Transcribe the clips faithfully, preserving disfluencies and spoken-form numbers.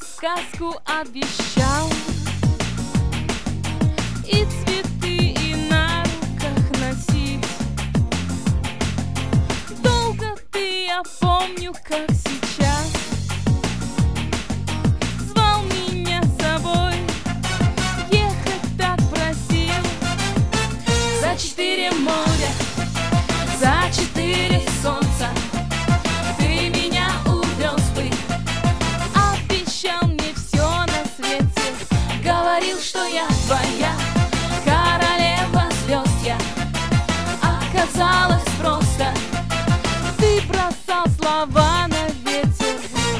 сказку обещал, и цветы, и на руках носить. Долго ты, я помню, как сейчас, звал меня с собой, ехать так просил. За четыре моря, за четыре солнца ты меня увез бы, обещал мне все на свете, говорил, что я твоя королева звезд. Я оказалось просто, ты бросал слова на ветер.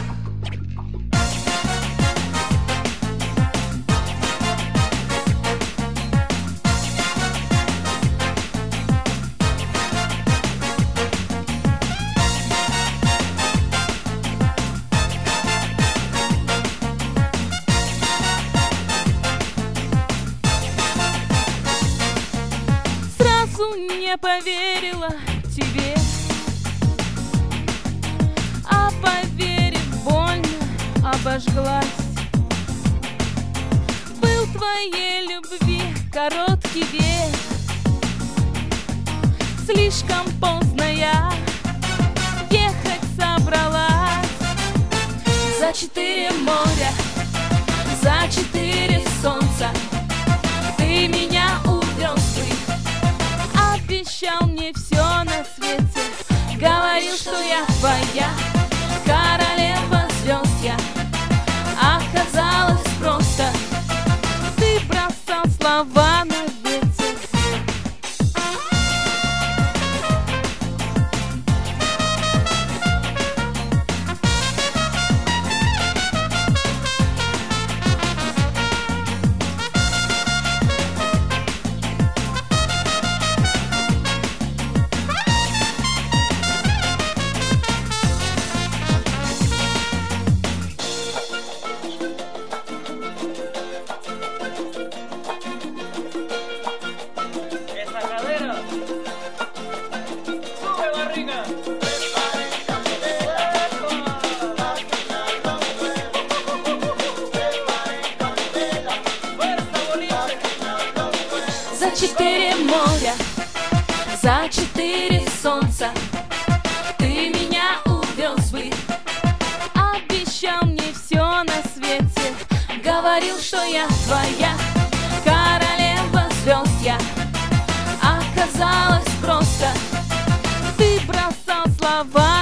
Сразу не поверила тебе, а поверив, больно обожглась. Был твоей любви короткий век, слишком поздно я ехать собралась. За четыре моря, за четыре солнца ты меня увез бы, обещал мне все на свете, говорил, что я твоя королева звезд. Я оказалось просто, ты бросал слова на ветер. За четыре моря, за четыре солнца ты меня увез бы, обещал мне все на свете, говорил, что я твоя королева звезд. Я оказалось просто, ты бросал слова